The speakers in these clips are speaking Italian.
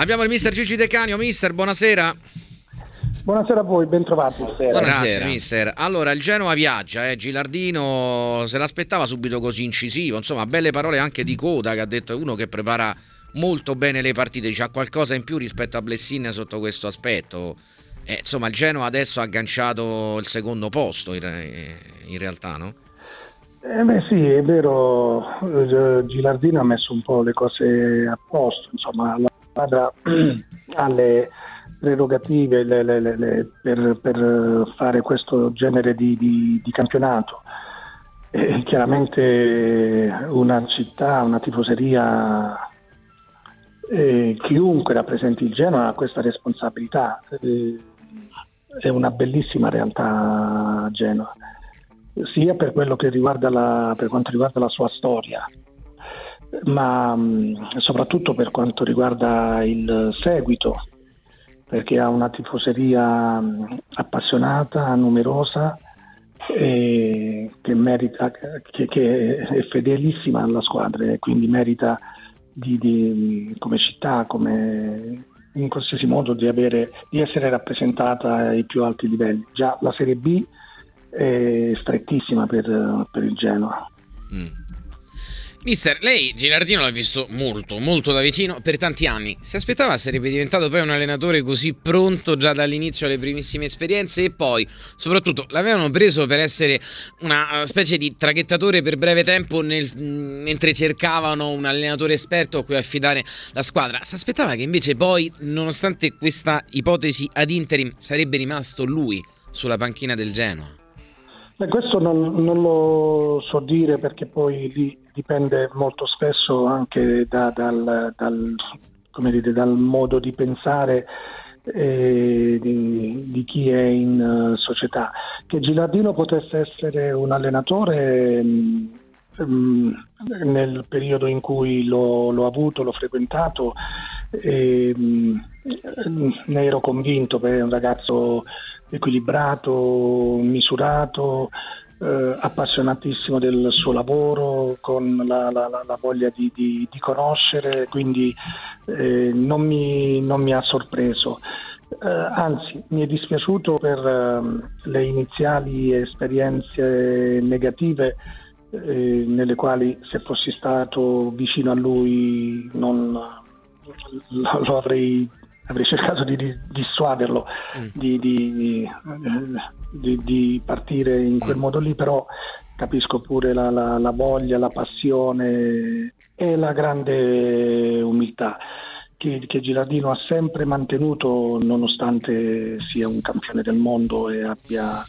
Abbiamo il mister Gigi De Canio. Mister, buonasera. Buonasera a voi, ben trovati. Grazie mister. Allora, il Genoa viaggia, Gilardino se l'aspettava subito così incisivo, insomma belle parole anche di coda, che ha detto è uno che prepara molto bene le partite, c'ha qualcosa in più rispetto a Blessin sotto questo aspetto. Insomma il Genoa adesso ha agganciato il secondo posto in realtà, no? Sì, è vero, Gilardino ha messo un po' le cose a posto, insomma la squadra ha le prerogative per fare questo genere di campionato. Chiaramente una città, una tifoseria, chiunque rappresenti il Genoa ha questa responsabilità. È una bellissima realtà Genoa, sia per quello che per quanto riguarda la sua storia, ma soprattutto per quanto riguarda il seguito, perché ha una tifoseria appassionata, numerosa, che merita, che è fedelissima alla squadra e quindi merita come città, come in qualsiasi modo di essere rappresentata ai più alti livelli. Già la Serie B è strettissima per il Genoa. Mister, lei Gilardino l'ha visto molto, molto da vicino per tanti anni. Si aspettava sarebbe diventato poi un allenatore così pronto già dall'inizio alle primissime esperienze, e poi soprattutto l'avevano preso per essere una specie di traghettatore per breve tempo mentre cercavano un allenatore esperto a cui affidare la squadra. Si aspettava che invece poi, nonostante questa ipotesi ad interim, sarebbe rimasto lui sulla panchina del Genoa? Questo non lo so dire, perché poi lì dipende molto spesso anche dal modo di pensare di chi è in società. Che Gilardino potesse essere un allenatore nel periodo in cui l'ho avuto, l'ho frequentato, ne ero convinto, perché è un ragazzo equilibrato, misurato, appassionatissimo del suo lavoro, con la voglia di conoscere, quindi non mi ha sorpreso. Anzi, mi è dispiaciuto per le iniziali esperienze negative, nelle quali, se fossi stato vicino a lui, non lo avrei cercato di dissuaderlo di partire in quel modo lì, però capisco pure la voglia, la passione e la grande umiltà che Gilardino ha sempre mantenuto, nonostante sia un campione del mondo e abbia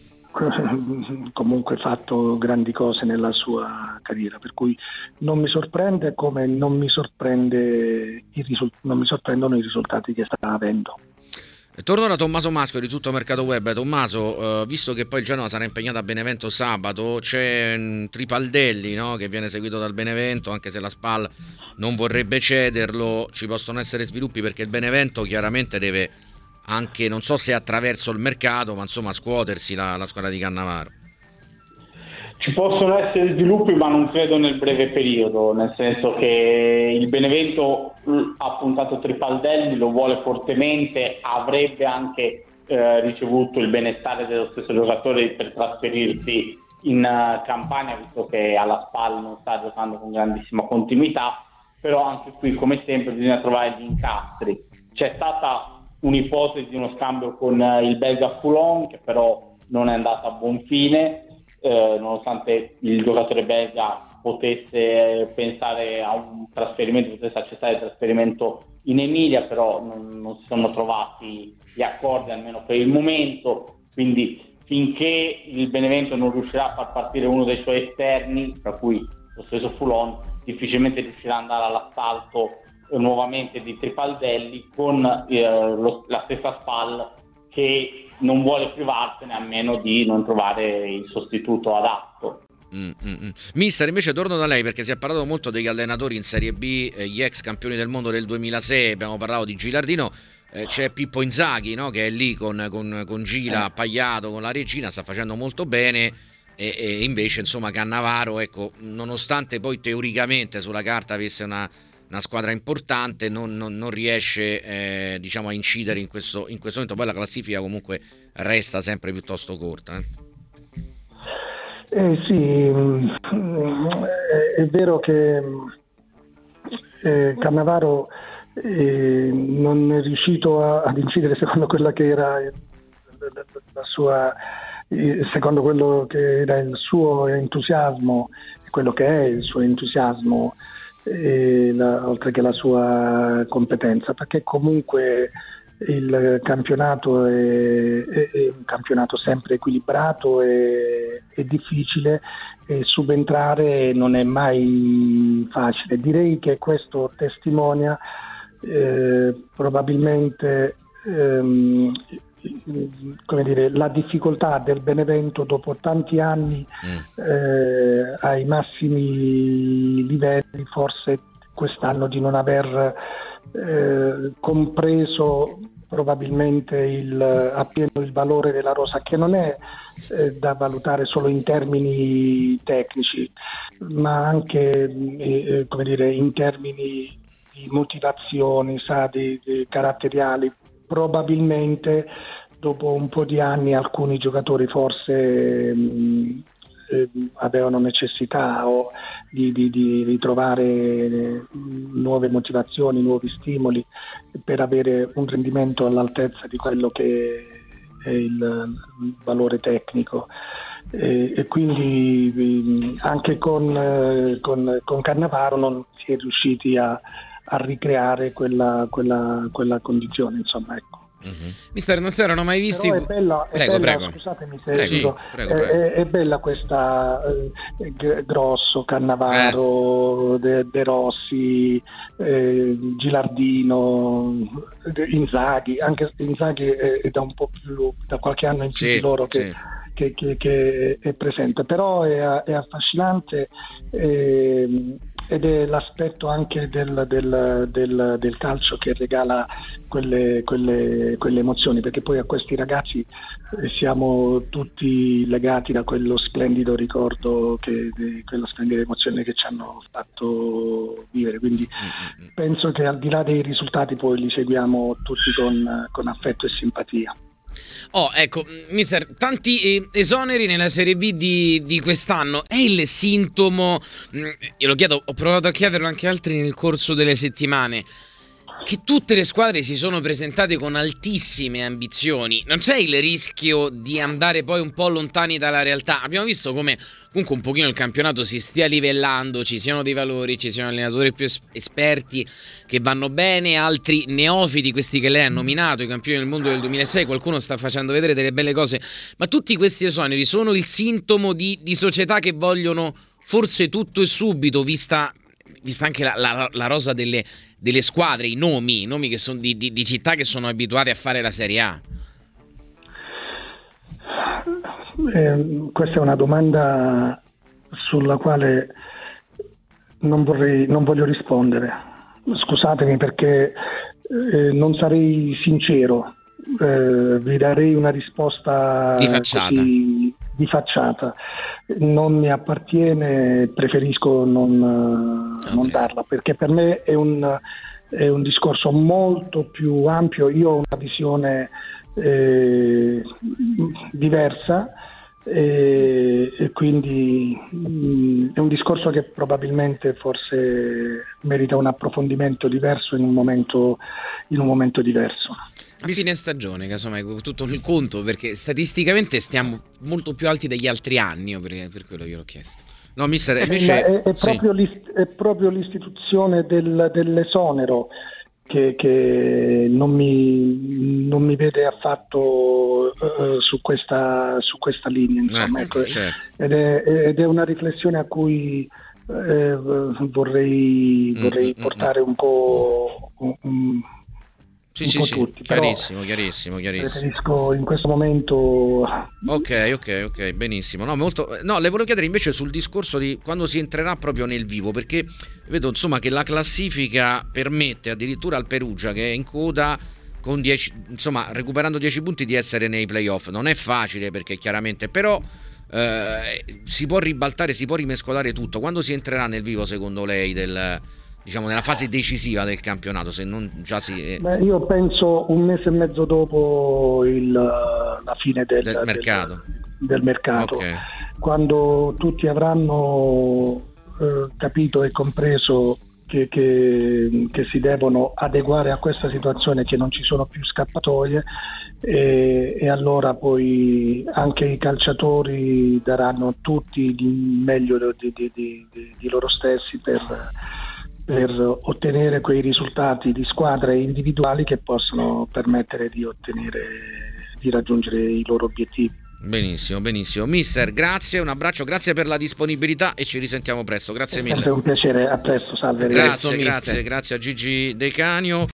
comunque fatto grandi cose nella sua carriera, per cui non mi sorprende, come non mi sorprendono i risultati che sta avendo. Torno da Tommaso Maschio di Tutto Mercato Web. Tommaso, visto che poi il Genoa sarà impegnato a Benevento sabato, c'è Tripaldelli, no, che viene seguito dal Benevento, anche se la SPAL non vorrebbe cederlo. Ci possono essere sviluppi, perché il Benevento chiaramente deve anche, non so se attraverso il mercato, ma insomma scuotersi la squadra di Cannavaro. Ci possono essere sviluppi, ma non credo nel breve periodo, nel senso che il Benevento ha puntato Tripaldelli, lo vuole fortemente, avrebbe anche ricevuto il benestare dello stesso giocatore per trasferirsi in Campania, visto che alla SPAL non sta giocando con grandissima continuità, però anche qui, come sempre, bisogna trovare gli incastri. C'è stata un'ipotesi di uno scambio con il belga Foulon, che però non è andata a buon fine, nonostante il giocatore belga potesse pensare a un trasferimento, potesse accettare il trasferimento in Emilia, però non si sono trovati gli accordi, almeno per il momento. Quindi finché il Benevento non riuscirà a far partire uno dei suoi esterni, tra cui lo stesso Foulon, difficilmente riuscirà ad andare all'assalto nuovamente di Tripaldelli, con la stessa SPAL che non vuole privarsene a meno di non trovare il sostituto adatto. Mister, invece torno da lei, perché si è parlato molto degli allenatori in Serie B, gli ex campioni del mondo del 2006, abbiamo parlato di Gilardino, c'è Pippo Inzaghi, no, che è lì con Gila appaiato con la regina, sta facendo molto bene, e invece insomma Cannavaro, ecco, nonostante poi teoricamente sulla carta avesse una una squadra importante non riesce diciamo a incidere in questo momento. Poi la classifica comunque resta sempre piuttosto corta. Sì, è vero che Cannavaro non è riuscito ad incidere secondo quella che era la sua, secondo quello che era il suo entusiasmo, quello che è il suo entusiasmo, oltre che la sua competenza, perché comunque il campionato è un campionato sempre equilibrato e difficile, e subentrare non è mai facile. Direi che questo testimonia probabilmente come dire, la difficoltà del Benevento dopo tanti anni ai massimi livelli, forse quest'anno di non aver compreso probabilmente appieno il valore della rosa, che non è da valutare solo in termini tecnici, ma anche come dire, in termini di motivazioni, di caratteriali. Probabilmente dopo un po' di anni alcuni giocatori forse avevano necessità di ritrovare nuove motivazioni, nuovi stimoli per avere un rendimento all'altezza di quello che è il valore tecnico, e quindi anche con Cannavaro non si è riusciti a ricreare quella condizione, insomma, ecco. Mister, non si erano mai visti. Però è bella, prego. Scusatemi se Prego. è bella questa Grosso, Cannavaro, De Rossi, Gilardino, Inzaghi. Anche Inzaghi è da un po' più, da qualche anno in più di loro che è presente, però è affascinante, ed è l'aspetto anche del calcio che regala quelle emozioni, perché poi a questi ragazzi siamo tutti legati da quello splendido ricordo, quella splendida emozione che ci hanno fatto vivere, quindi penso che al di là dei risultati poi li seguiamo tutti con affetto e simpatia. Ecco, mister, tanti esoneri nella Serie B di quest'anno. È il sintomo, io lo chiedo, ho provato a chiederlo anche altri nel corso delle settimane, che tutte le squadre si sono presentate con altissime ambizioni. Non c'è il rischio di andare poi un po' lontani dalla realtà? Abbiamo visto come comunque un pochino il campionato si stia livellando, ci siano dei valori, ci siano allenatori più esperti che vanno bene, altri neofiti, questi che lei ha nominato, i campioni del mondo del 2006, qualcuno sta facendo vedere delle belle cose, ma tutti questi esoneri sono il sintomo di società che vogliono forse tutto e subito, vista anche la rosa delle squadre, i nomi che sono di città che sono abituate a fare la Serie A. Questa è una domanda sulla quale non voglio rispondere. Scusatemi, perché non sarei sincero, vi darei una risposta di facciata. Così, di facciata. Non mi appartiene, preferisco non darla, perché per me è un discorso molto più ampio. Io ho una visione diversa, e quindi è un discorso che probabilmente forse merita un approfondimento diverso in un momento diverso. A fine stagione, casomai, tutto il conto, perché statisticamente stiamo molto più alti degli altri anni, per quello io l'ho chiesto. No, mister, invece è proprio l'istituzione dell'esonero che non mi vede affatto su questa linea, insomma, ecco. Certo. Ed è una riflessione a cui vorrei portare un po' tutti. Chiarissimo. Preferisco in questo momento. Ok, benissimo. No, le volevo chiedere invece sul discorso di quando si entrerà proprio nel vivo, perché vedo insomma che la classifica permette addirittura al Perugia, che è in coda con 10, insomma recuperando 10 punti, di essere nei playoff. Non è facile, perché chiaramente però si può ribaltare, si può rimescolare tutto. Quando si entrerà nel vivo, secondo lei, diciamo nella fase decisiva del campionato, se non già si... Io penso un mese e mezzo dopo la fine del mercato. Del mercato, Okay. Quando tutti avranno capito e compreso che si devono adeguare a questa situazione, che non ci sono più scappatoie, e allora poi anche i calciatori daranno tutti il meglio di loro stessi per ottenere quei risultati di squadra e individuali che possono permettere di raggiungere i loro obiettivi. Benissimo, benissimo. Mister, grazie, un abbraccio, grazie per la disponibilità e ci risentiamo presto. Grazie È mille. sempre un piacere, a presto, salve. Grazie a Gigi De Canio.